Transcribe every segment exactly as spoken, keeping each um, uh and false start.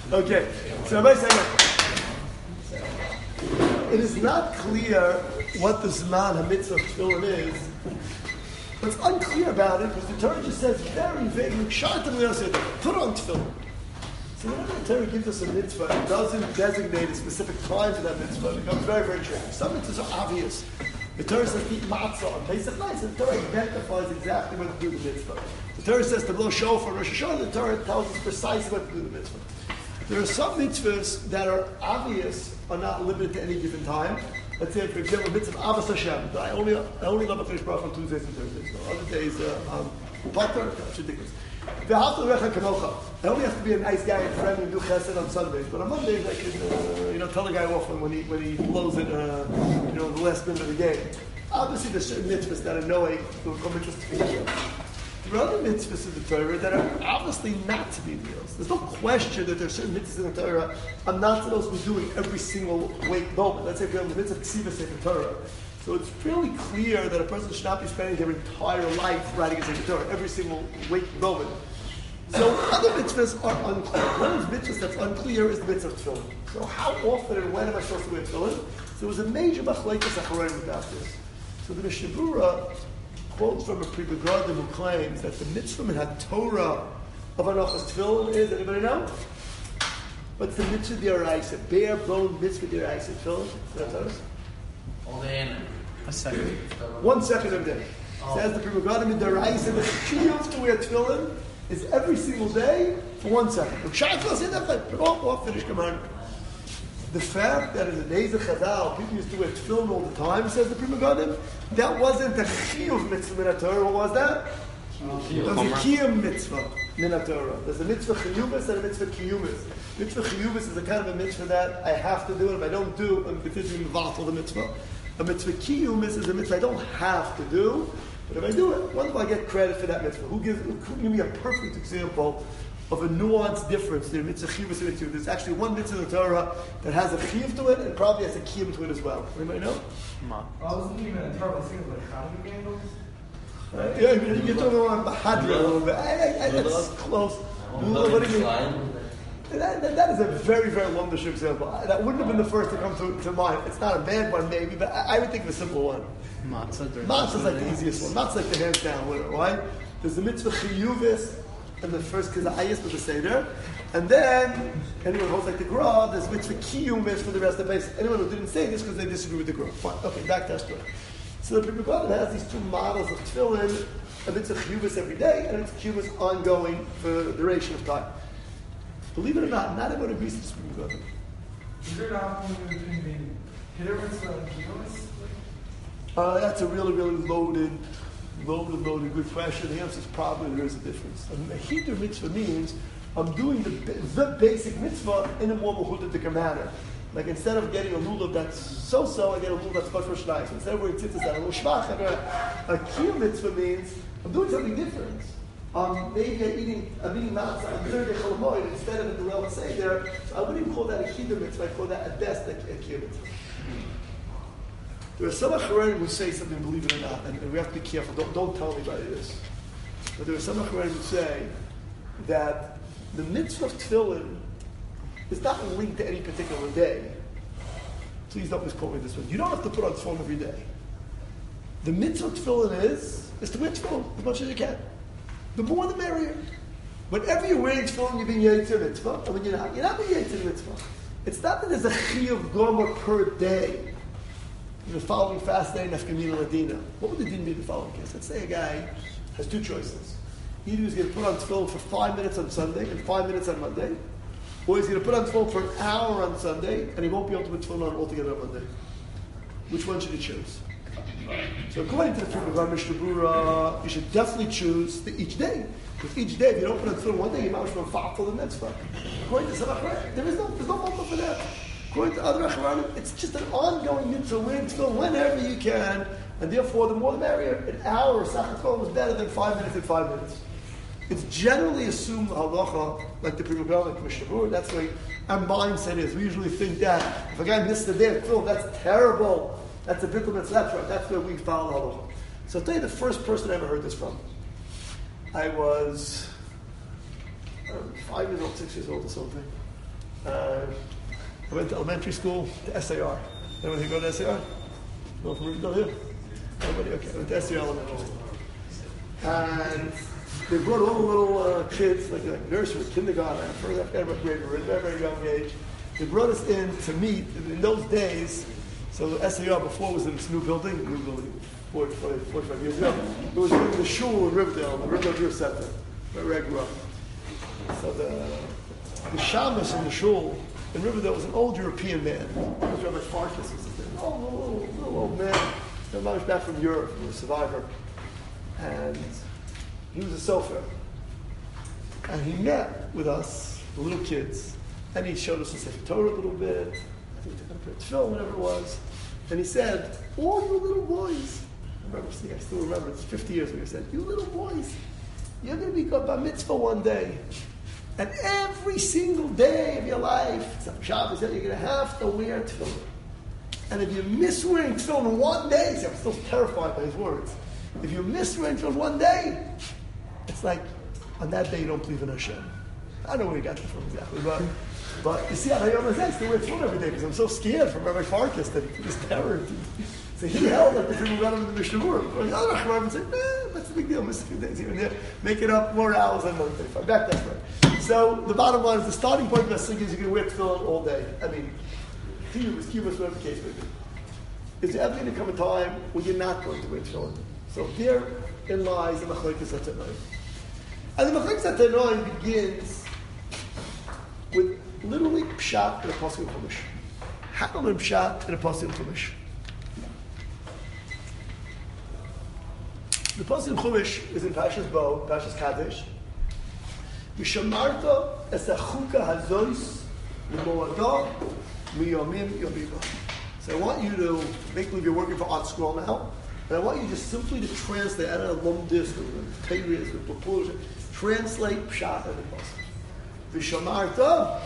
Okay, so Rabbi saying it is not clear what the Zman HaMitzvah of Tefillin is. What's unclear about it, because the Torah just says very vaguely, put on Tefillin. So whenever the Torah gives us a mitzvah, it doesn't designate a specific time for that mitzvah. It becomes very, very tricky. Some mitzvahs are obvious. The Torah says eat matzah on Pesach night, so the Torah identifies exactly when to do the mitzvah. The Torah says to blow shofar Rosh Hashanah, the Torah tells us precisely when to do the mitzvah. There are some mitzvahs that are obvious, are not limited to any given time. Let's say, for example, mitzvah Avos Hashem. I only, I only love a fish broth on Tuesdays and Thursdays. So other days, uh, um, butter, that's ridiculous. I only have to be a nice guy and friendly and do chesed on Sundays, but on Mondays I can, uh, you know, tell the guy off when he when he blows it, uh, you know, the last minute of the game. Obviously, there's certain mitzvahs that are knowing will become mitzvahs. There are other mitzvahs in the Torah that are obviously not to be deals. There's no question that there are certain mitzvahs in the Torah I'm not supposed to be doing every single wait moment. Let's say, for example, the mitzvah ksivas in the Torah. So it's fairly clear that a person should not be spending their entire life writing a Sefer Torah, every single wait moment. So other mitzvahs are unclear. One of the mitzvahs that's unclear is the mitzvah of tefillin. So how often and when am I supposed to wear tefillin? So there was a major machlekes acharonim about this. So the Mishnah Berurah quotes from a Pri Megadim who claims that the mitzvah min ha-Torah of Anochas tefillin is, anybody know? What's the mitzvah d'oraisa? Bare bone mitzvah d'oraisa tefillin? That's us. All day and A second. One second of day. Oh. Says the Pri Megadim in d'oraisa, the chiyuv to wear tefillin is every single day for one second. Put off, off, finish, come on. The fact that in the days of Chazal, people used to wear tefillin all the time, says the Pri Megadim, that wasn't a chiyuv mitzvah min ha-Torah. What was that? Oh. It was a kiyum mitzvah min ha-Torah. There's a mitzvah chiyuvis and a mitzvah kiyumis. Mitzvah chiyuvis is a kind of a mitzvah that I have to do, and if I don't do, I'm particularly involved with the mitzvah. A mitzvah kiyumis is a mitzvah I don't have to do, but if I do it, when do I get credit for that mitzvah? Who gives? Who can give me a perfect example of a nuanced difference in mitzvah chiyuvis and mitzvah? There's actually one mitzvah in the Torah that has a chiyuv to it and probably has a kiyum to it as well. Anybody know? I wasn't even in the Torah. I was thinking like Hanukkah candles. Uh, yeah, you're talking about Hadra a little bit. I, I, I, that's close. What do you mean? That, that, that is a very, very wonderful example. That wouldn't have been the first to come to, to mind. It's not a bad one, maybe, but I, I would think of a simple one. Matzah. Matzah is like the easiest one. Matzah like the hands down winner, right? There's the mitzvah chiyuvis and the first kizayis with the seder, and then anyone who holds like the Gra, there's mitzvah kiyumis for the rest of the base. Anyone who didn't say this because they disagree with the Gra. Fine. Okay, back to our story. So the Pri Megadim has these two models of tefillin, a mitzvah chiyuvis every day, and it's chiyuvis ongoing for the duration of time. Believe it or not, not everyone agrees to this Pri Megadim. Is there not one between the hitter mitzvah and kiyumis? Uh, that's a really, really loaded, loaded, loaded good question. The answer is probably there is a difference. A hidur mitzvah means I'm doing the, the basic mitzvah in a more mehudadik manner. Like instead of getting a lulav that's so-so, I get a lulav that's much more shnai. So instead of wearing tzitzis, I have a little shvach. And a, a kiyum mitzvah means I'm doing something different. Um, maybe I'm eating, I'm eating matzah on Thursday Cholamoid instead of at the Rel Seder. So I wouldn't even call that a hidur mitzvah. I call that at best a, a kiyum mitzvah. There are some acharonim who say something, believe it or not, and, and we have to be careful. Don't, don't tell anybody this. But there are some acharonim who say that the mitzvah of tefillin is not linked to any particular day. Please don't misquote me this one. You don't have to put on tefillin every day. The mitzvah of tefillin is, is to wear tefillin as much as you can. The more the merrier. Whenever you're wearing tefillin, you're being yetzer mitzvah. And when you're not, you're not being yetzer mitzvah. It's not that there's a chiyuv gomer per day. The following fast day, nafkamina ladina. What would the din be the following case? Let's say a guy has two choices. Either he's going to put on tefillin for five minutes on Sunday and five minutes on Monday, or he's going to put on tefillin for an hour on Sunday and he won't be able to put tefillin on altogether on Monday. Which one should he choose? So according to the Pri Megadim Mishnah Berurah, you should definitely choose the each day. Because each day, if you don't put on tefillin one day, you're not from far for the mitzvah. According to some Acharayim, there is no, there's no moment for that. According to other Acharayim, it's just an ongoing mitzvah, wearing tefillin whenever you can, and therefore the more the merrier. An hour of sachat tefillin is better than five minutes and five minutes. It's generally assumed halacha, like the Pri Megadim, like Mishnah Berurah, that's the way our mindset is. We usually think that if a guy missed the day of tefillin, that's terrible. That's a bittul mitzvah. That's right. That's where we follow halacha. So I'll tell you the first person I ever heard this from. I was uh, five years old, six years old or something. Uh, I went to elementary school, to S A R. Anyone here go to S A R? No from Riverdale here? Nobody? Okay, I went to S A R elementary school. And they brought all the little uh, kids, like, like nursery, kindergarten, I forgot what grade we were in, very, very young age. They brought us in to meet. In those days, so the S A R before was in this new building, new building, forty, forty, forty-five years ago. It was in the shul in Riverdale, the Riverdale Jewish Center, where I grew up. So the, the shamus in the shul in Riverdale was an old European man. It was Rabbi Farkas was his name. Oh, little, little, little old man. He was back from Europe, he was a survivor. And he was a sofer. And he met with us, the little kids, and he showed us the Sefer Torah a little bit, I think the tefillin, whatever it was. And he said, all you little boys, I remember, see, I still remember, it's fifty years ago, he said, you little boys, you're going to be called bar mitzvah one day. And every single day of your life, some Shabbos, you're going to have to wear tefillin. And if you miss wearing tefillin one day, see, I'm still terrified by his words. If you miss wearing tefillin one day, it's like, on that day you don't believe in Hashem. I don't know where he got that from exactly, but but you see, I don't know, I still wear tefillin every day because I'm so scared from Rabbi Farkas that he was terror. So he held that the people got him in the Mishnah Berurah. The other Chachamim said, eh, that's a big deal, miss a few days here and there, make it up more hours than one thirty-five. Back that's right. So the bottom line is the starting point of the sink is you can wear tefillin all day. I mean, Tiyuvas, Kivas, whatever the case may be. Is there ever going to come a time when you're not going to wear tefillin? So therein lies the Machlokes HaTanoim. And the Machlokes HaTanoim begins with literally pshat in a pasuk of Chumash. How to learn pshat in a pasuk of Chumash? The pasuk of Chumash is in Parshas Bo, Parshas Kadesh. V'shamarta es hachuka hazois l'moadah miyomim yomima. So I want you to make believe you're working for Art Scroll now, and I want you just simply to translate. I don't know, Lumdis or Teiris or Propulsion. Translate pshat in the pasuk. V'shamarta,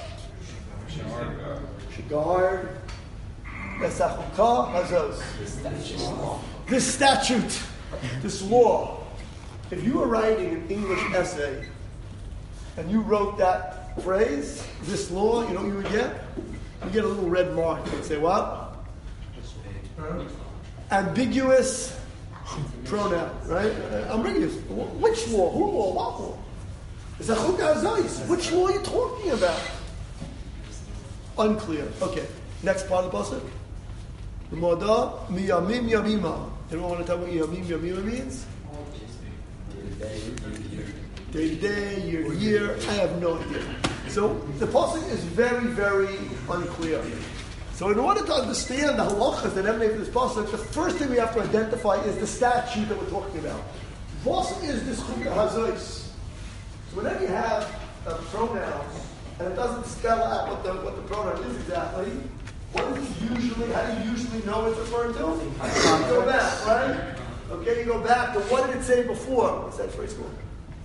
Shagard, Esachuka Hazos. This statute, this law. If you were writing an English essay and you wrote that phrase, this law, you know what you would get? You get a little red mark. You'd say what? Ambiguous pronoun, right? Ambiguous. Which law? Who law? What law? Which law are you talking about? Unclear. Okay. Next part of the pasuk. L'moadah miyamim yamima. Anyone want to tell me what yamim yamima means? Day to day, year to year. I have no idea. So the pasuk is very, very unclear. So in order to understand the halachas that emanate from this pasuk, the first thing we have to identify is the statute that we're talking about. What is this chukah hazois? So whenever you have a pronoun and it doesn't spell out what the what the pronoun is exactly, what is it usually? How do you usually know what it's referring to? You go back, right? Okay, you go back. But what did it say before? What's that phrase called?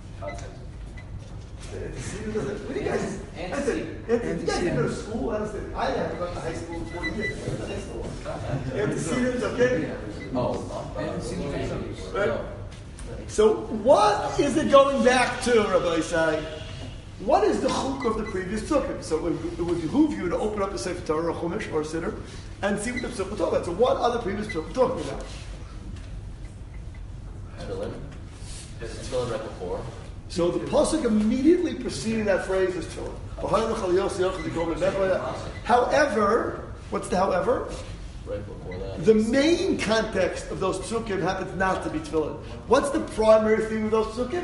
Antecedent. What do you guys? Antecedent. You guys didn't go to school. I understand. I haven't gone to high school in forty years. I went to high school. Antecedents, okay? Oh, antecedents. Right. So what is it going back to, Rabbi Isai? What is the chuk of the previous psukim? So it would, it would behoove you to open up a Sefer Torah, or Chumash, or a Siddur, and see what the psukim are talking about. So what are the previous psukim talking about? Tefillin. There's a tefillin right before. So the pasuk immediately preceding that phrase is tefillin. However, what's the however? Right before that. The main context of those psukim happens not to be tefillin. What's the primary theme of those psukim?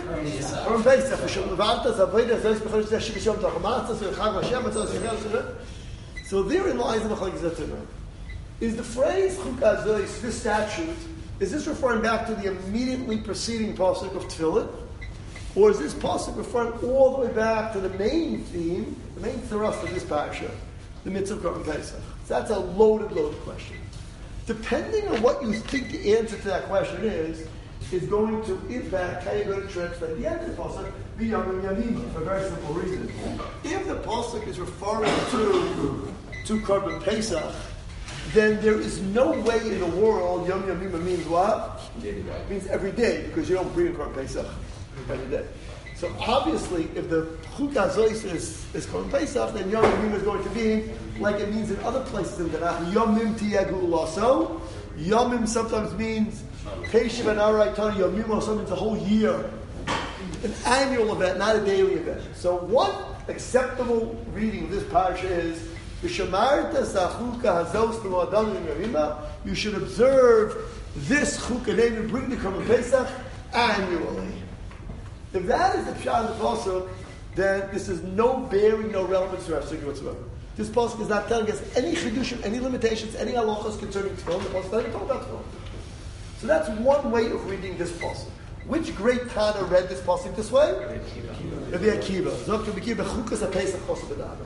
So therein lies the Machlokes HaTanoim. Is the phrase chukah, this statute, is this referring back to the immediately preceding pasuk of tefillin? Or is this pasuk referring all the way back to the main theme, the main thrust of this parasha, the mitzvah of Korban Pesach? So that's a loaded, loaded question. Depending on what you think the answer to that question is, is going to impact how you're going to translate the end of the pasuk, b'yamim yamima, for a very simple reason. If the pasuk is referring to to Korban Pesach, then there is no way in the world yom yamima means what? It means every day, because you don't bring a Korban Pesach every day. So So obviously, if the Chuk HaZos is, is Korban Pesach, then Yom Yomim is going to be like it means in other places in the Tanakh. Yomim Tiyegu Lasso. Yomim sometimes means Peshiv and Araitan. Yomim also means a whole year. An annual event, not a daily event. So one acceptable reading of this parasha is V'shamarta Zachuka Hazos L'Adam Yomima. You should observe this Chukah, namely bring the Korban Pesach annually. If that is the pshat of the pasuk, then this is no bearing, no relevance to our sugya whatsoever. This pasuk is not telling us any chidushim, any limitations, any halachas concerning tefillin. The pasuk doesn't talk about tefillin. So that's one way of reading this pasuk. Which great Tana read this pasuk this way? Rabbi Akiva. Zok Rabbi Akiva chukas haPesach chosed b'dadam.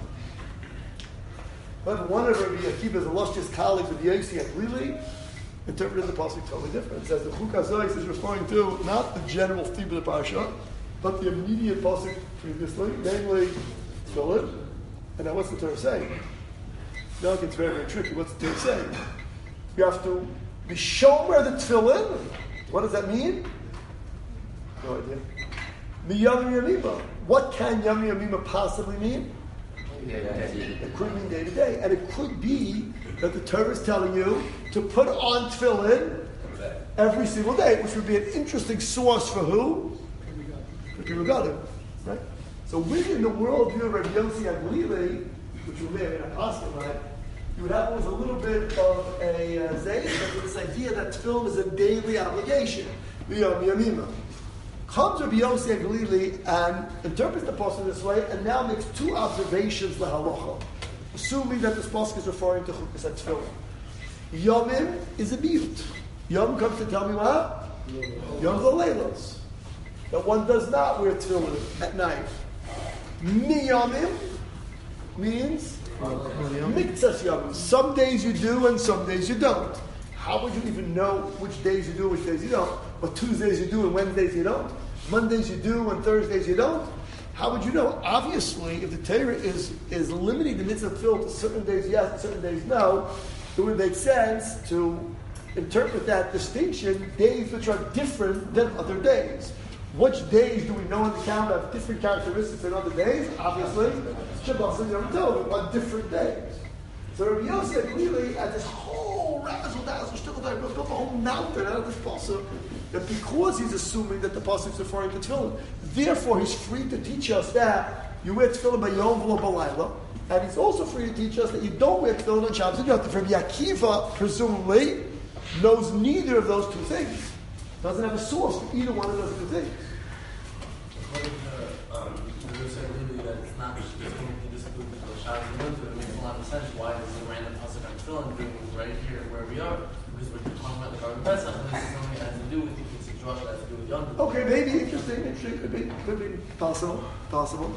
But one of Rabbi Akiva's illustrious colleagues, Rabbi Yossi Aglili, interpreted the pasuk totally different. It says the Chuk HaZos is referring to not the general theme of the parasha, but the immediate pasuk previously, namely tefillin. And now what's the Torah saying? Now it gets very, very tricky. What's the Torah saying? You have to be shomer the tefillin. What does that mean? No idea. Miyam Yamima. What can Yam Yamima possibly mean? It could mean day to day. And it could be that the Torah is telling you to put on tefillin every single day, which would be an interesting source for who? For Kirugadim. Right? So within the worldview of Rabbi Yossi Aglili, which you may have been a pastor, right? You would have always a little bit of a uh, zayis, but this idea that tefillin is a daily obligation. Miyam Yamima. Comes Rabbi Yossi Aglili and interprets the pasuk this way, and now makes two observations lahalacha, assuming that this pasuk is referring to chukas tefillin. Yomim is a miyut. Yom comes to tell me what? Yom Leilos. That one does not wear tefillin at night. Miyamim means miktsas yomim. Some days you do and some days you don't. How would you even know which days you do and which days you don't? But Tuesdays you do and Wednesdays you don't. Mondays you do and Thursdays you don't. How would you know? Obviously, if the Torah is, is limiting the mitzvah tefillin to certain days yes and certain days no, it would make sense to interpret that distinction, days which are different than other days. Which days do we know in the calendar have different characteristics than other days? Obviously, Shabbos and Yom Tov on different days. So Rabbi Yossi Aglili had this whole razzle dazzle shtickle built a whole mountain out of this pasuk, that because he's assuming that the pasuk is referring to tefillin, therefore he's free to teach us that you wear tefillin by Yom V'lo B'layla, and he's also free to teach us that you don't wear tefillin on Shabbos and Yom Tov. Rabbi Akiva, presumably, knows neither of those two things. Doesn't have a source for either one of those two things. According to um, the research, really, that it's not just going to just do the Shabbos and Yom Tov. It makes a lot of sense why there's a random pasuk on tefillin doing right here where we are, because we're talking about the Korban Pesach, and this is something that has to do with the Josh that has to do with Yom Tov. Okay, maybe interesting, interesting, could be, could be possible, possible.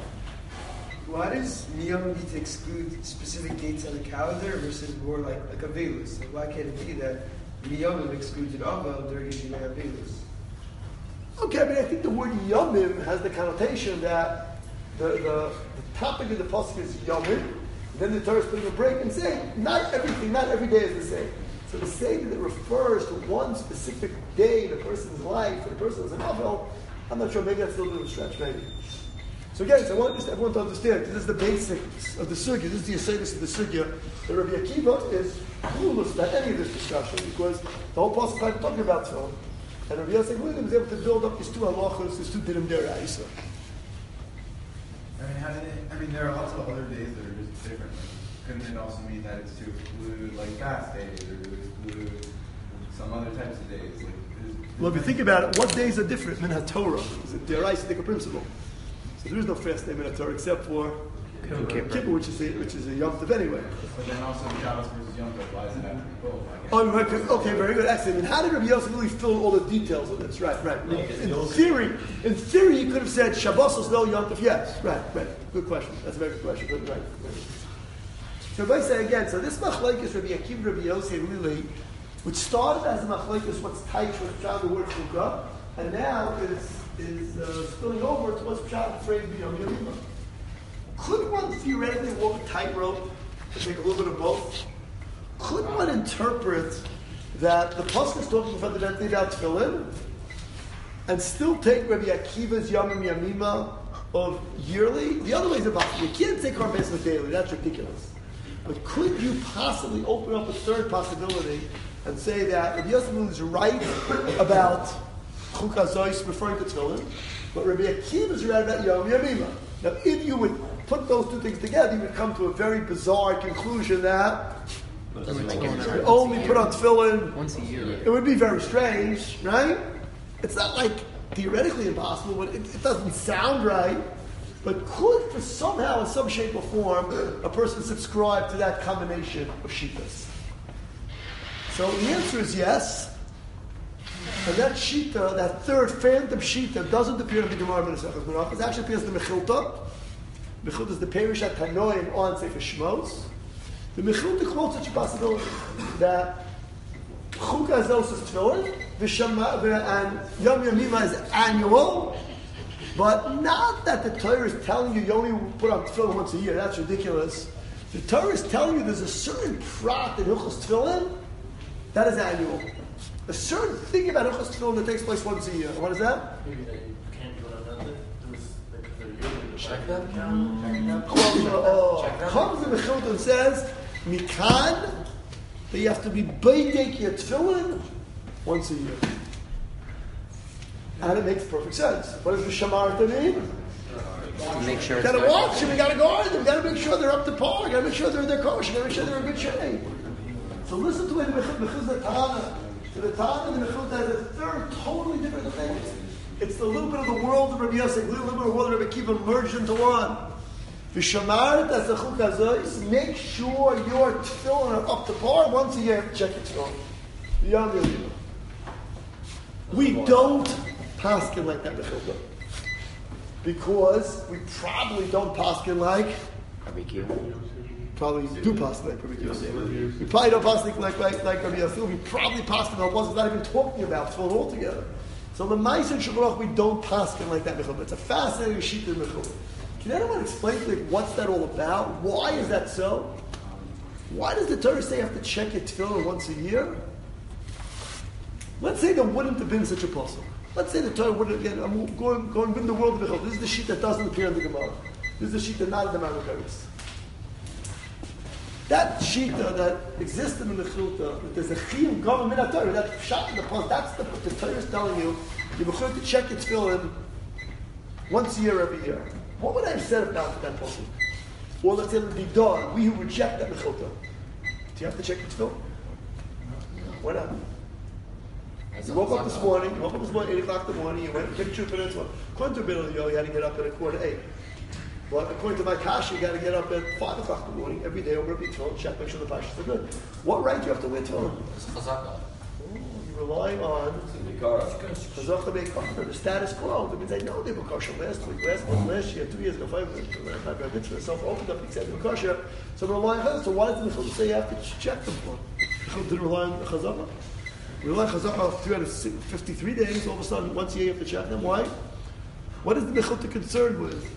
Why does Miyam need to exclude specific dates on the calendar versus more like like Avelus? Like why can't it be that Miyam excluded Avel during the Avelus? Okay, I mean, I think the word Yomim has the connotation that the, the, the topic of the pasuk is Yomim, then the Torah is putting a break and saying, not everything, not every day is the same. So to say that it refers to one specific day in a person's life, for the person who's an Avel, I'm not sure, maybe that's a little bit of a stretch, maybe. So again, so I want just everyone to understand, this is the basics of the sugya, this is the ascendance of the sugya, that Rabbi Akiva is clueless about any of this discussion, because the whole pasuk is talking about tefillin. And Rabbi Yossi Aglili was able to build up these two halachos, these two dinim deraisa. I mean, how did it, I mean, there are also other days that are just different. Like, couldn't it also mean that it's to exclude like fast days or to exclude some other types of days? Like, is, Well, if you think about it, what days are different? Min HaTorah is a deraisa principle. So there is no fast day in HaTorah except for Yom Kippur, which is a, which is a Yom Tov anyway. But then also Shabbos versus Yom Tov, why is it have to be both? I guess. Oh, right. Okay, very good. Excellent. And how did Rabbi Yossi really fill all the details of this? Right, right. In, in theory, in theory, he could have said Shabbos is no Yom Tov. Yes, right, right. Good question. That's a very good question. Good, right. So if I say again, so this machlekes Rabbi Akiva, Rabbi Yossi Aglili, which started as a machlekes what's tight, what's pshat the word chukah, and now is is uh, spilling over to what's pshat the phrase b'yom yomima. Could one theoretically walk a tightrope and take a little bit of both? Could one interpret that the pasuk is talking fundamentally about tefillin, and still take Rabbi Akiva's Yamim Yamima of yearly? The other way is impossible. You can't take Korban Pesach daily. That's ridiculous. But could you possibly open up a third possibility and say that Rabbi Yosef is right about Chuk HaZos referring to Tefillin, but Rabbi Akiva is right about Yom Yamima? Now, if you would put those two things together, you would come to a very bizarre conclusion that Doesn't make any you sense. only put on Tefillin Once a year. it would be very strange, right? It's not like theoretically impossible, but it, it doesn't sound right. But could, for somehow, in some shape or form, a person subscribe to that combination of shittas? So the answer is yes. And that shita, that third phantom shita, doesn't appear in the Gemara Menasechus Menachos. It actually appears in the Mechilta. Mechilta is the Perush Tanoim on Sefer Shmos. The Mechilta quotes such a possibility that Chuk HaZos is Tefillin, and Yom Yamima is annual, but not that the Torah is telling you you only put on Tefillin once a year. That's ridiculous. The Torah is telling you there's a certain prat in Hilchos Tefillin that is annual. A certain thing about Hilchos Tefillin that takes place once a year. What is that? Maybe that you can't do it another. Because they're yearly. Check them. Check them. Oh, comes in the Mechilta and says, Mikan, that you have to be Beidek your Tefillin once a year. And it makes perfect sense. What does the Shamarta mean? Make sure We it's gotta good. watch them, we gotta guard them, we gotta make sure they're up to par, we gotta make sure they're in their kosher, we gotta make sure they're in good shape. So listen to it, the Mechilta Tana. So the Tana and the Mechilta has a third totally different thing. It's the little bit of the world of Rabbi Yosef, a little bit of the world of Rabbi Akiva merged into one. V'shamar as the Chuk HaZos, make sure your tefillin are up to par. Once a year, you have to check your tefillin. Yom Yom. We don't paskin like that, Mechilta. Because we probably don't paskin like, Barbecue. probably do paskin like Rabbi Yosef. We probably don't paskin like, like, like Rabbi Yosef. We probably paskin like us, not even talking about tefillin altogether. So the Ma'aser Shabbat, we don't paskin like that, Mechilta. It's a fascinating sheet in Mechilta. Can anyone explain to me what's that all about? Why is that so? Why does the Torah say you have to check your tefillin once a year? Let's say there wouldn't have been such a puzzle. Let's say the Torah wouldn't have, again, I'm going, going in the world of Mechilta. This is the sheet that doesn't appear in the Gemara. This is the sheet that not in the Maimonides. That shita that exists in the Mechilta, that there's a chiyuv government in the Torah, that shot in the post, that's the, the Torah is telling you, you're going to check your tefillin once a year, every year. What would I have said about that person? Or let's say it would be done. We who reject that Mechilta. Do you have to check your tefillin? Why not? You woke up this morning, you woke up this morning, eight o'clock in the morning, you went and picked your minutes. According to Bill, you had to get up at a quarter to eight. Well, according to my kasha, you got to get up at five o'clock in the morning every day, over your tefillin, check, make sure the pashas are good. What right do you have to wear tefillin? It's chazaka. You're relying on Mikara. Chazaka Beikar, the status quo. That means I know they were kosher last week, last month, last year, two years ago, five years ago. I've got mitzvah, self-opened up, he said they were kosher. So I'm relying on that. So why does the Mechilta say you have to check them for? The Mechilta didn't rely on Chazaka. We rely on Chazaka three hundred fifty-three days, all of a sudden, once a year you have to check them. Why? What is the Mechilta concerned with?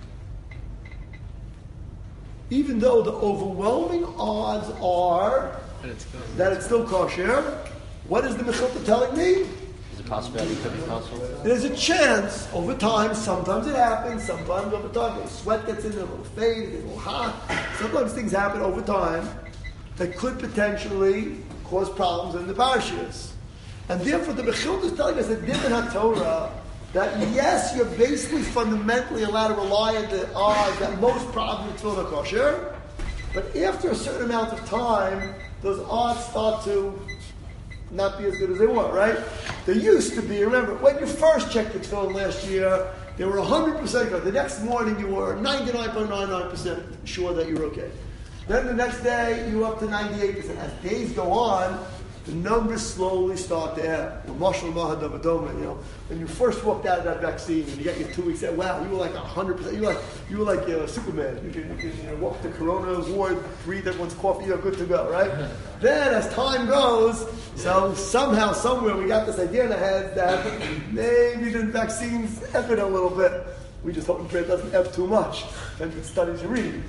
Even though the overwhelming odds are that it's still kosher, what is the Mechilta telling me? Is it possibility it could be possible? There's a chance over time, sometimes it happens, sometimes over time, the sweat gets in there, a little fade, it gets a little hot. Sometimes things happen over time that could potentially cause problems in the parashas. And therefore the Mechilta is telling us that Din HaTorah, that yes, you're basically fundamentally allowed to rely on the odds that most probably tefillin are kosher, but after a certain amount of time, those odds start to not be as good as they were, right? They used to be, remember, when you first checked the tefillin last year, they were one hundred percent good. The next morning you were ninety-nine point nine nine percent sure that you're okay. Then the next day you were up to ninety-eight percent. As days go on, the numbers slowly start to add. You know, when you first walked out of that vaccine and you got your two weeks out, wow, you were like one hundred percent. You were like, you were like uh, Superman. You can, you can you know, walk the corona ward, breathe everyone's coffee, you're good to go, right? Then as time goes, so somehow, somewhere, we got this idea in our heads that maybe the vaccine's ebbing a little bit. We just hope and pray it doesn't ebb too much. Depends what studies you read.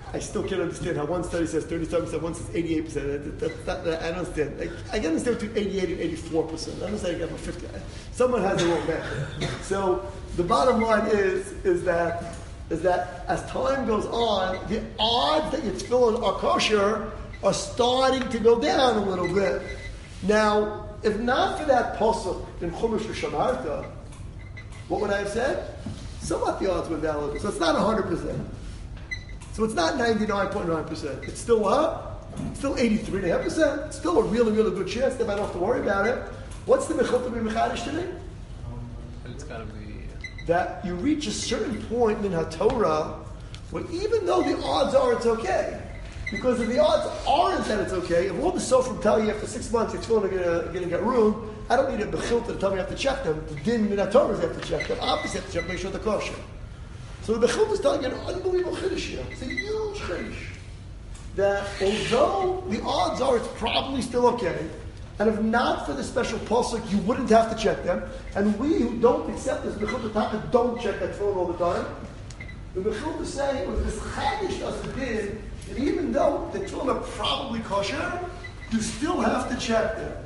I still can't understand how one study says thirty-seven percent, one says eighty-eight percent. That, that, that, that, I don't understand. Like, I can understand between eighty-eight and eighty-four percent. I don't understand I get fifty. Someone has their own math. So the bottom line is, is that is that as time goes on, the odds that your tefillin are kosher are starting to go down a little bit. Now, if not for that pasuk in Chumash Shamarta, what would I have said? Somewhat the odds went down a little bit. So it's not one hundred percent. So it's not ninety-nine point nine percent. It's still what? It's still eighty-three point five percent. It's still a really, really good chance that I don't have to worry about it. What's the mechilta b'mechadish today? It's got to be... That you reach a certain point in HaTorah where even though the odds are it's okay, because if the odds aren't that it's okay, if all the Sofrim tell you after six months your tefillin are going to get ruined, I don't need a mechilta to tell me I have to check them. The din in HaTorah is I have to check them. Obviously I have to check, make sure they're kosher. So the Mechilta is telling you an unbelievable chiddush here. It's a huge chiddush. That although the odds are it's probably still okay, and if not for the special pasuk, you wouldn't have to check them. And we who don't accept this Mechilta Taka don't check that phone all the time. The Mechilta is saying, with this chadish doesn't din, that even though the tefillin are probably kosher, you still have to check them.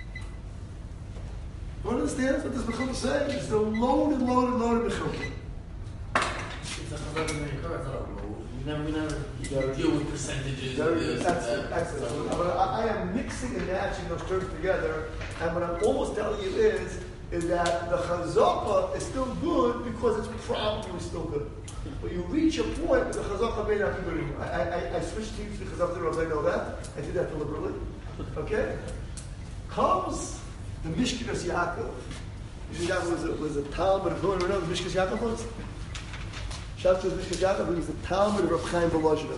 You understand what this Mechilta is saying? It's a loaded, loaded, loaded Mechilta. It's a chazak in the Torah, it's not a rule. We never, we never Very deal with percentages. Very of this, excellent, that. excellent. But I, I am mixing and matching those terms together, and what I'm almost telling you is, is that the chazaka is still good because it's probably still good. But you reach a point where the chazaka may not be good anymore. I, I, I switched teams to chazaka because I know that. I did that deliberately. Okay? Comes the Mishkinas Yaakov. Mishkinas Yaakov was a, was a Talmud of who? Remember the Mishkinas Yaakov was? Shas was Mishkinas Yaakov, he was the Talmud of Reb Chaim Volozhin.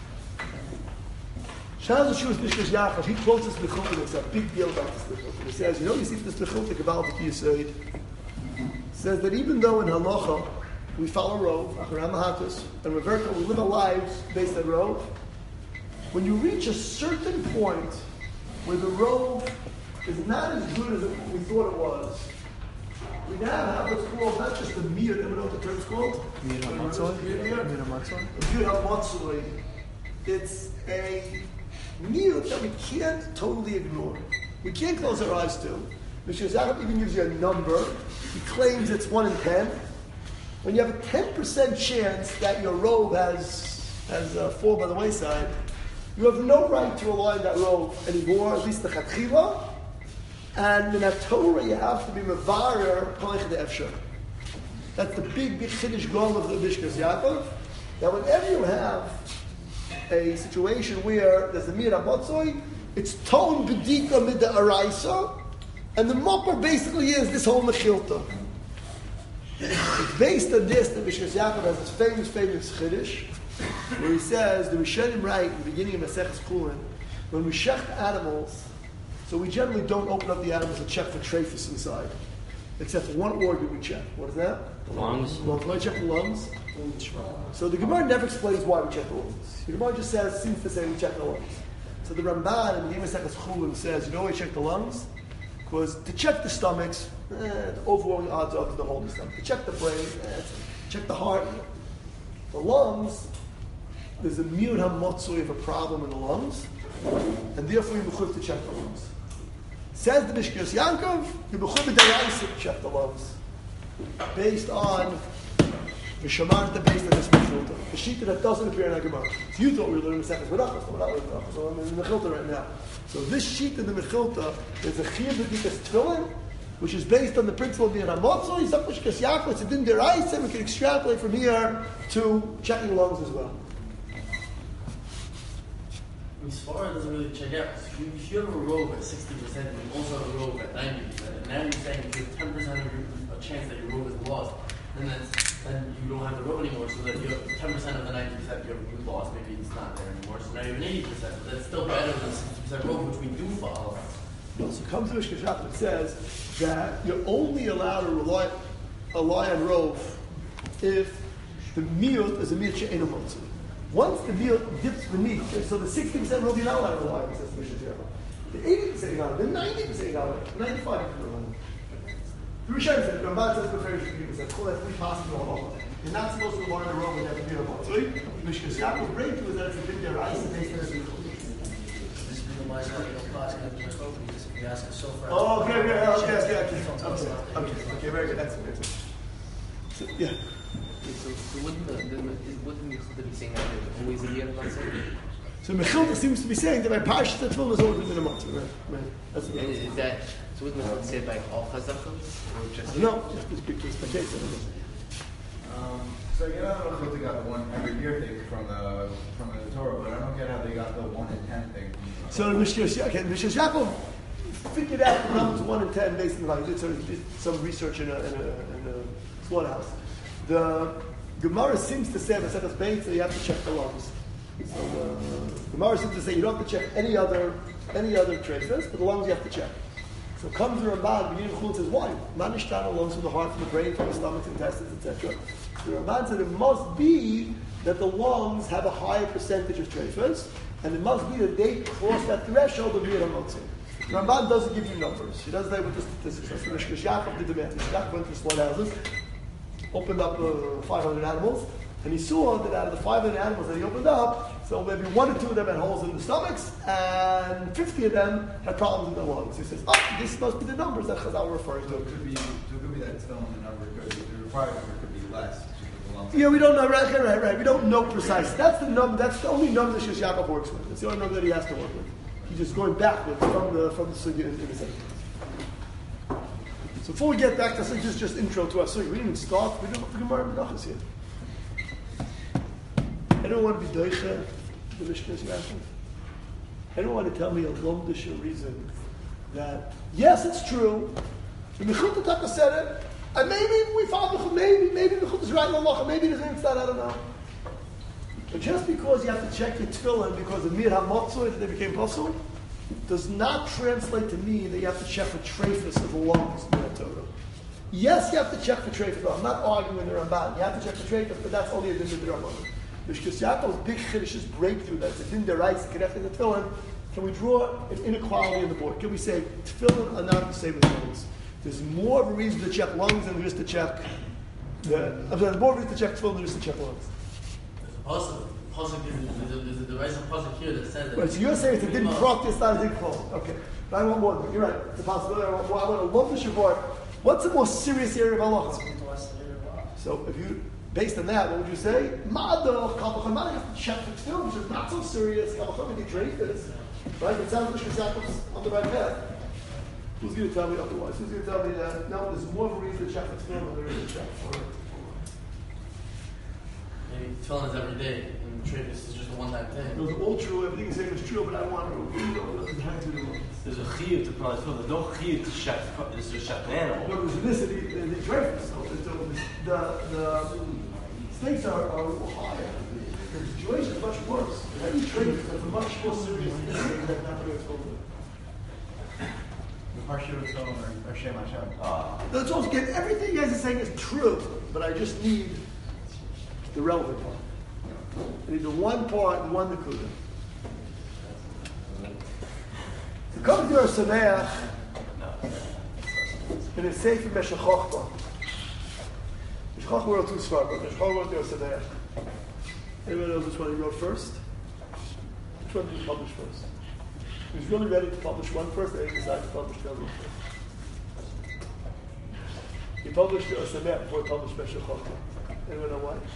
Shas was Mishkinas Yaakov, he quotes this Mechilta, it's a big deal about this Mechilta. He says, you know, you see this Mechilta, Kabbalah B'ki Yisayid, says that even though in Halacha, we follow Rov, Acharam Mahakas, and Reverka, we live our lives based on Rov, when you reach a certain point where the Rov is not as good as we thought it was, we now have what's called not just a mir, I don't know what the term's called. Mir HaMatzoi? Mir HaMatzoi? A mir HaMatzoi. It's a mir that we can't totally ignore. We can't close our eyes to. Mishkinas Yaakov even gives you a number. He claims it's one in ten. When you have a ten percent chance that your robe has has uh, fallen by the wayside, you have no right to rely on that robe anymore, at least the chatchila. And in that Torah, you have to be mevarer koich de efshar. That's the big, big chiddush goal of the Mishkinas Yaakov. That whenever you have a situation where there's a mir HaMatzoi, it's ton bedika mid the araisa, and the mopper basically is this whole mechilta. It's based on this that Mishkinas Yaakov has this famous, famous chiddush, where he says the Rishonim write in the beginning of Maseches Kulin, when we shecht animals. So we generally don't open up the animals and check for trephus inside. Except for one organ we check. What is that? The lungs. Lungs. Why check the lungs? So the Gemara never explains why we check the lungs. The Gemara just says, seems to say we check the lungs. So the Ramban in the Yemesechas Chulin says, you know why we check the lungs? Because to check the stomachs, eh, the overwhelming odds are to the whole stomach. To check the brain, eh, check the heart. The lungs, there's a mir HaMatzoi of a problem in the lungs, and therefore you mechuv to check the lungs. Says the Mishkinas Yaakov, you mechuv b'daraisa to check the lungs, based on the Shamarta, based on this Mechilta. The Shita that doesn't appear in our Gemara. So you thought we were learning the Sefer Menachos, but we're not learning Menachos, so I'm in the Mechilta right now. So this Shita in the Mechilta is a Chiyuv B'dikas Tefillin, which is based on the principle of the Hamatzoi. He's up Mishkinas Yaakov, it's a din deraisa, we can extrapolate from here to checking lungs as well. Misfar doesn't really check out. If you, if you have a robe at sixty percent and you also have a robe at ninety percent, and now you're saying there's ten percent of your, a chance that your robe is lost, then that's, then you don't have the robe anymore, so that you have ten percent of the ninety percent you have lost, maybe it's not there anymore, so now you have an eighty percent, but that's still better than sixty percent robe, which we do follow. So it comes to Mishkinas Yaakov, it says that you're only allowed to rely, rely on rove if the miut is a miut she'enu motzei. Once the meal dips beneath, so the sixty percent rule you're not allowed to rely on, says the Mishkinas Yaakov. The eighty percent you're not allowed, the ninety percent you're not allowed, ninety-five percent you're not allowed. The Rishonim said, the Ramban says, the Rishonim said, "Kol that's three possible halacha." You're not supposed to learn the road with that beer matzoi. Mishkas Yaakov breakthrough is that it's a big der ice and based on a This is the wise guy, no class, and just hope because if you ask us so far. Oh, okay, okay, okay, okay, okay, okay, okay, okay, very good. That's it. That's it. So, yeah. So, so wouldn't the, the, wouldn't the Mechilta be saying that there's always a year, let's say? So Mechilta seems to be saying that by Parshas Tefillah is always been a month, right? Right. That's what And it is. is that, so wouldn't Mechilta say it by all Chazakos? Or just... No, just this big case by case. I don't know. Um, so again, I don't know if they got the one every year thing from the from the Torah, but I don't get how they got the one in ten thing. So Mishkas Yaakov, Mishkas Yaakov figured out the numbers one in ten based on like did some, did some research in a, in a, in a slaughterhouse. The Gemara seems to say that it's based, so you have to check the lungs. So the Gemara seems to say you don't have to check any other any other traces, but the lungs you have to check. So comes the Ramban, the beginning of Chulun says, why? Manishtana lungs from the heart, from the brain, from the stomach, intestines, et cetera. The Ramban said it must be that the lungs have a higher percentage of treifas, and it must be that they cross that threshold of Yir HaMotzei. The Ramban doesn't give you numbers. He doesn't say what the statistics are. So Mishkas Yaakov did the math. Mishkas Yaakov went to slaughterhouses, opened up uh, five hundred animals, and he saw that out of the five hundred animals that he opened up, so maybe one or two of them had holes in the stomachs, and fifty of them had problems in their lungs. He says, oh, this must be the numbers that Chazal were referring So to. it could be, so it could be that it's still in the number. It could be, the required number could be less. just with the lumps. Yeah, we don't know, right, right, right, right. We don't know precisely. That's the number, that's the only number that Shus Yaakov works with. That's the only number that he has to work with. He's just going backwards from the from the sugya into the second. So before we get back to sugya, just just intro to our sugya. We didn't even start. We didn't the Gemara Menachos yet. I don't want to be doicha the Mishkas Yaakov. I don't want to tell me a lumdish reason that yes, it's true. The Mechilta Taka said it, and maybe we found the maybe maybe the Mechilta is right in the halacha, maybe there's anything that I don't know. But just because you have to check your tefillin because of mir hamotzoi that they became pasul, does not translate to mean that you have to check for treifus of the lungs in the Torah. Yes, you have to check for treifus. I'm not arguing the Ramban. You have to check for treifus, but that's only a din of the Ramban. Mishkas Yaakov's big chiddush is breakthrough. That's a din deraisa connected to tefillin. Can we draw an inequality on the board? Can we say tefillin are not the same as lungs? There's more of a reason to check lungs than there is to check. The, I'm sorry, there's more of a reason to check tefillin than there is to check lungs. Also, also there's a, there's a, there's a pasuk here that says that. Right, so you're saying it's a din prok, it's not a din klal. Okay. But I want more than that. You're right. It's a possibility. I want, I want to love the Shavor. What's the more serious area of halacha? So if you, based on that, what would you say? Ma'adach, Kabbalah, you have to check the tefillin, which is not so serious. Kabbalah, you trade this. Right? It sounds like Mishkas on the right path. Who's going to tell me otherwise? Who's going to tell me that, no, there's more of a reason to check the tefillin than there is to check for it? Maybe tefillin is every day, and treifus is just a one-time thing. Those are all true, everything you're saying is true, but I want to, you know, it doesn't have to do There's a chiyuv to put on tefillin. There's no chiyuv to check. There's to check an animal. No, there's this, the, the, the treifus, so the, the, the stakes are, are a little higher. The situation is much worse. Every treifus has a much more serious issue than not doing tefillin. The Parsha of Tefillin or or Shem Hashem. Ah. That's all. Again, everything you guys are saying is true, but I just need the relevant part. I need the one part and one nakuda. So come to your Sameach in a Sefer Meshech Chochmah. Meshech Chochmah wrote two svarim, but Meshech Chochmah wrote your Sameach. Anyone knows which one he wrote first? Which one did he publish first? He was really ready to publish one first, and he decided to publish the other one first. He published the Sameach before he published Meshech Chochmah. Anyone know why?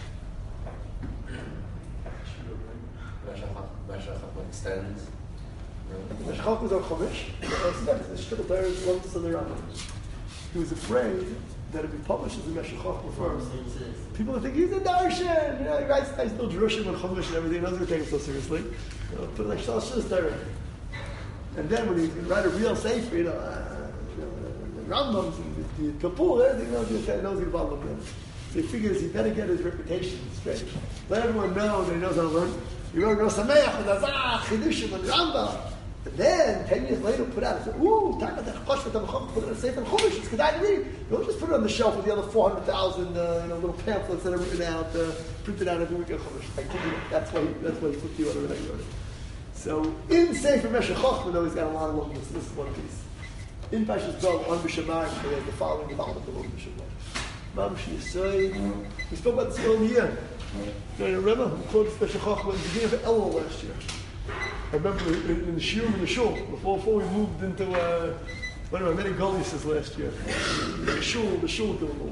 Extends. Meshech Chochmah was on Chumash. The Shtickle Torah is one to the Rambam. He was afraid that if he publishes the Meshech Chochmah first, people would think he's a darshan. You know, he writes nice little Jerushim and Chumash and everything. He doesn't take it so seriously. You know, put it like Shal Shus Torah. And then when he write a real sefer, you know, uh, you know the Rambams and the Kapul, everything knows he's knows he's about them. So he figures he better get his reputation straight. Let everyone know that he knows how to learn. He wrote no Sameach and Azah, Chidushim and Rambam. But then, ten years later, put out, and said, ooh, talk about that Chosh, put it in a Sefer Chumash, it's Kedai to read. Don't just put it on the shelf with the other four hundred thousand uh, you know, little pamphlets that are written out, uh, printed out every week in Chumash. I told you, that's why, he, that's why he took the order that he wrote it. So, in Sefer Meshech Chochmah, though, he's got a lot of looks. This is one piece. in Pashas Bo on B'Shamayim, they had the following development of B'Shamayim. Mam Shiyasai, we spoke about this earlier year. Do you remember? We quoted Special Chochmah at the beginning of Elul last year. I remember in, in the shiur in the shul, before, before we moved into, uh, one of my many gullies last year. The shul, the shul doing move.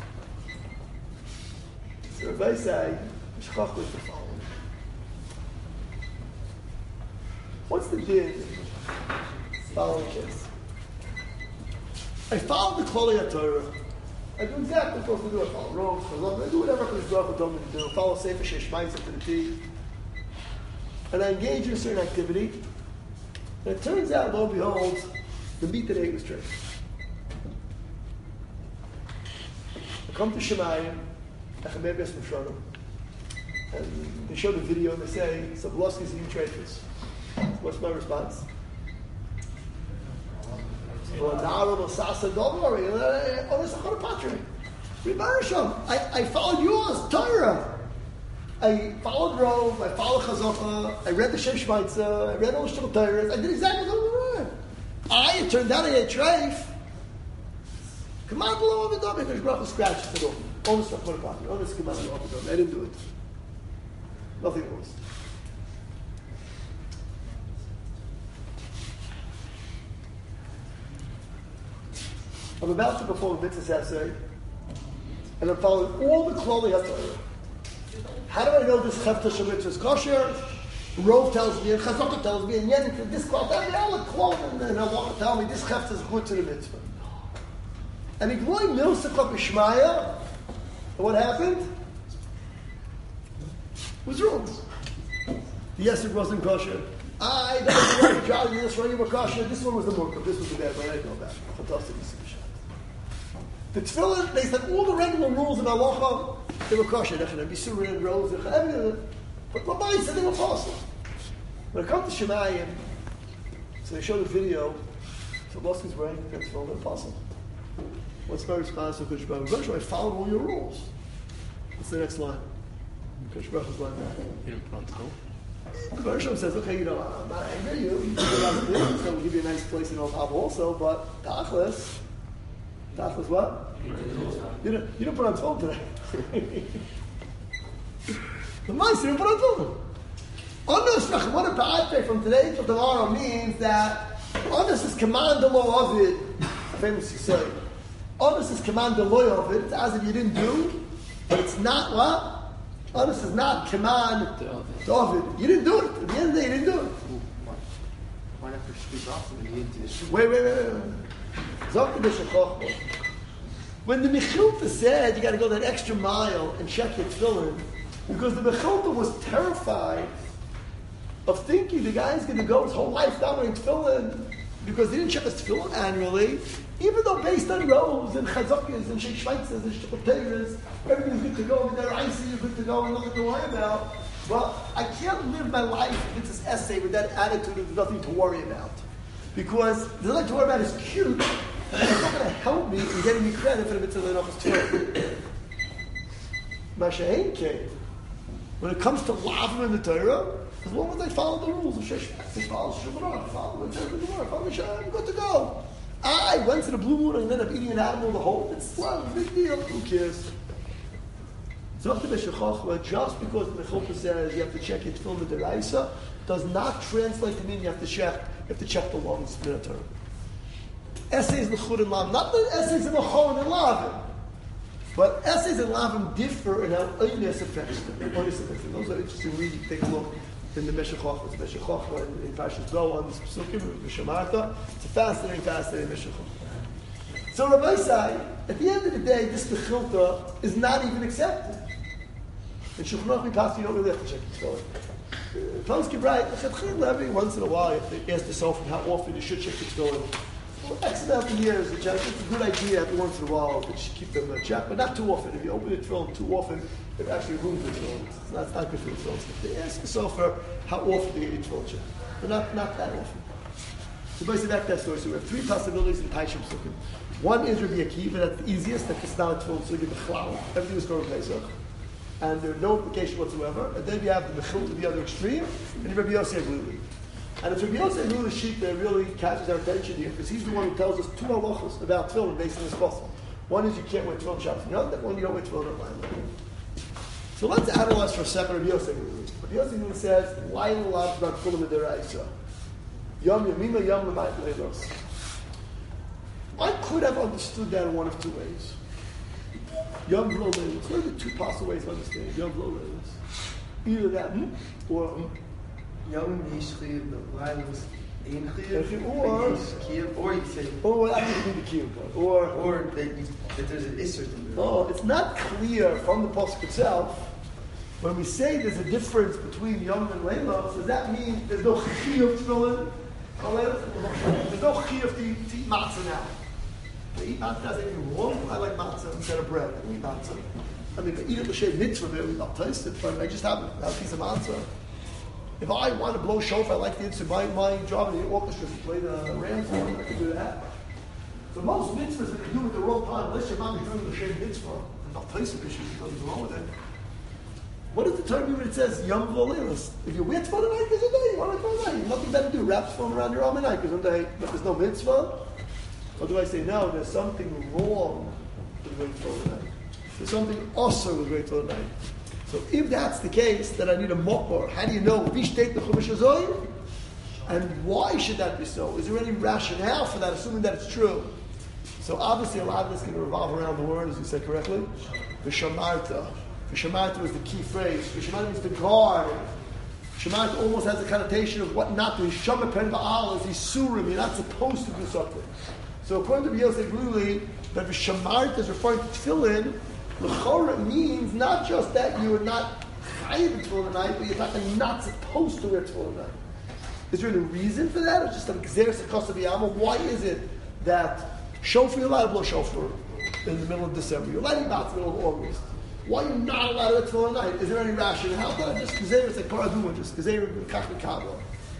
So Rabbi say, Special Chochmah is the following. What's the din? Following case. I follow the Klali Torah. I do exactly what I'm supposed to do. I follow robes, I do whatever Hakadosh Baruch Hu told me to do. I follow Sefer Sheshmayim to the T. And I engage in a certain activity. And it turns out, lo and behold, the meat that I ate was tricked. I come to Shemayim, Echameh Bes Mishranim, and they show the video and they say, Sobolowski's eating traitors. What's my response? I, I followed yours, Torah. I followed Rove, I followed Chazocha, I read the Shem Shmaitza, I read all the Shul Torahs, I did exactly what I read. I, it turned out I ate treif. Come on, below over the door, because Baruch Hu scratched it all. All this stuff went apart. All this came out of the door. I didn't do it. Nothing was. I'm about to perform a mitzvah essay, and I'm following all the Klali HaTorah. How do I know this Chefta Shemitzvah is kosher? Rove tells me, and Chazaka tells me, and yet this Klal, every other Klal, and Halacha tell me this Chefta is good to the mitzvah. And he gloy milsakot b'shmaya, and what happened? It was wrong. The Yesod wasn't kosher. I, that was the right job, this one you were kosher, this one was the murkab, this was the bad one, I didn't know about it. Fantastic. The tefillin, they said all the regular rules in halacha, they were kosher. They should be surah and rose, everything. But Rabbi said they were possible. When it comes to Shemayim, so they showed the video. So Boston's wearing the tefillin, apostle. What's my response to Kodesh Baruch Hu? I followed all your rules. What's the next line? Kodesh Baruch Hu's line. You didn't put on tefillin? Baruch Hu says, okay, you know, I'm not angry at you. You do a lot of things. It's going to give you a nice place in Otav also, but Tachlis. Tachlis what? You didn't, you didn't put on tefillin today. The mice didn't put on tefillin. Onus, what a bad from today till tomorrow means that Onus is command the law of it. Famously say. Onus is command the law of it. It's as if you didn't do, but it's not what? Onus is not command the of it. You didn't do it. At the end of the day, you didn't do it. Why not for speak off when you didn't do this? Wait, wait, wait, wait. Zok the Bishachach. When the Mechilta said you got to go that extra mile and check your tefillin, because the Mechilta was terrified of thinking the guy's going to go his whole life down wearing tefillin because he didn't check his tefillin annually, even though based on rows and chazakas and sheikhshvaitzes and shtukateras, everything's good to go, and they're icy, you're good to go, and nothing to worry about. Well, I can't live my life if it's this essay with that attitude of nothing to worry about. Because the nothing to worry about is cute, but it's not going to help me in getting me credit for the mitzvah of Torah. Mashahen came. When it comes to lavim in the Torah, as long as I follow the rules of Sheshbet, I follow Shulchan, I follow the Torah, I follow the Shah, I'm good to go. I went to the blue moon and ended up eating an animal the whole it's not a big deal. Who cares? Just because the Mechilta says you have to check your tefillin with the Raisa does not translate to mean you have to check you have to check the lungs in the Torah. Essays in Chud and Lav, not the essays in the Chon and Lavim, but essays in Lavim differ in how Oynes affects them. Oynes affects them. Those are interesting reading. Take a look in the Meshech Chochmah. It's Meshech Chochmah in, in Parshas Bo on this Pesukim, Mishamarta. It's a fascinating, fascinating Meshech Chochmah. So Rabbi say, at the end of the day, this Mechilta is not even accepted. In Shulchan Aruch Mikas, you don't really have to check your tefillin. Poskim right, every once in a while, you have to ask yourself how often you should check your tefillin. For X amount of years, which I think it's a good idea every once in a while that you should keep them in check, but not too often. If you open the tefillin too often, there's actually room for tefillin. It's not, it's not good for the tefillin. They ask yourself for how often do you get your tefillin checked, but not, not that often. So basically that's that story. So we have three possibilities in Taishim Sukkim. One is Rabbi Akiva, that's the easiest, that it's not a tefillin Sukkim B'chlal. Everything is going to Pesach. And there's no implication whatsoever. And then we have the Mechilta to the other extreme, and Rabbi Yossi Aglili. And it's Rabbi Yosef Lula's sheet that really catches our attention here, because he's the one who tells us two halachos about tefillin based on this possible. One is you can't wear tefillin Shabbos, and the other one you don't wear tefillin at Laila. So let's analyze for a second Rabbi Yosef Lula. Rabbi Yosef Lula says, Laila lav about tefillin midiraisa. Yom yamima yom l'mayit leilos. I could have understood that in one of two ways. Yom v'lo leilos. What are the two possible ways of understanding Yom v'lo leilos? Either that, hmm, or hmm. Yom yesh chiyuv, the Laila's ein chiyuv, Or- yesh chiyuv, or you could say, Or that would be the key part. Or, or that, you, that there's an isser to do. no, it's not clear from the pasuk itself. When we say there's a difference between Yom and Leilos, does that mean there's no chiyuv tefillin? There's no chiyuv to eat, to eat matzah now. To eat matzah does anything wrong. I like matzah instead of bread. I eat matzah. I mean, if I eat it l'shem mitzvah, maybe I'll taste it, but I just have a, have a piece of matzah. If I want to blow shofar, I like the instant. My, my job in the orchestra is to play the Rams. I can do that. So most mitzvahs that you do at the wrong time, unless your mom is doing the same mitzvah, and I'll place it because there's nothing wrong with it. What does the term mean when it says Yom V'Leilos? If you wear tefillin tonight, there's a day. You want to tefillin tonight? You have nothing better to do. Wrap tefillin around your arm at night because one day, but there's no mitzvah. Or do I say no? There's something wrong with wearing tefillin tonight. There's something also with wearing tefillin tonight. So if that's the case, then I need a mokor. How do you know? Vishteit the Chumash Hazoyim? And why should that be so? Is there any rationale for that, assuming that it's true? So obviously a lot of this can revolve around the word, as you said correctly. Vishamarta. Vishamarta is the key phrase. Vishamarta means to guard. Vishamarta almost has the connotation of what not to do. Vishamarta pen ba'al is Yisurim. You're not supposed to do something. So according to Yosef Luli, that Vishamarta is referring to tefillin. L'chora means not just that you are not chayiv in tefillin tonight, but you're not, you're not supposed to wear tefillin tonight. Is there any reason for that, or just an exeris akos b'yama? Why is it that shofar you're allowed to blow shofar in the middle of December? You're allowed to eat matzah in the middle of August. Why are you not allowed to wear tefillin tonight? Is there any rationale? How about just exeris like paraduma, just exeris b'kach b'kabla?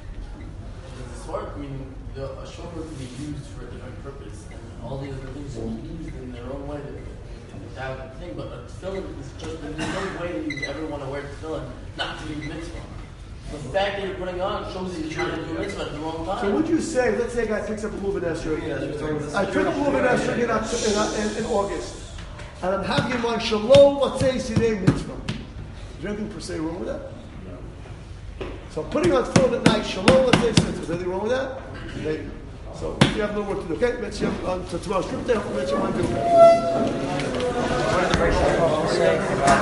It's smart. I mean, the, a shofar can be used for a different purpose, and all the other things are used in their own way. That thing, but a tefillin is just, there's no way that you ever want to wear tefillin not to be mitzvah. The fact that you're putting on shows that you're trying to do mitzvah at the wrong time. So would you say, let's say a guy picks up a Lulav Esrog. I pick up a Lulav Esrog in, in, in, in August, and I'm having him on Shalom Latzei Sidei Mitzvah. Is there anything per se wrong with that? No. So I'm putting on tefillin at night, Shalom Latzei Sidei Mitzvah. Is there anything wrong with that? Maybe. So you have no work to do. Okay, let's see on to tomorrow's trip there. Let's see what I'm doing.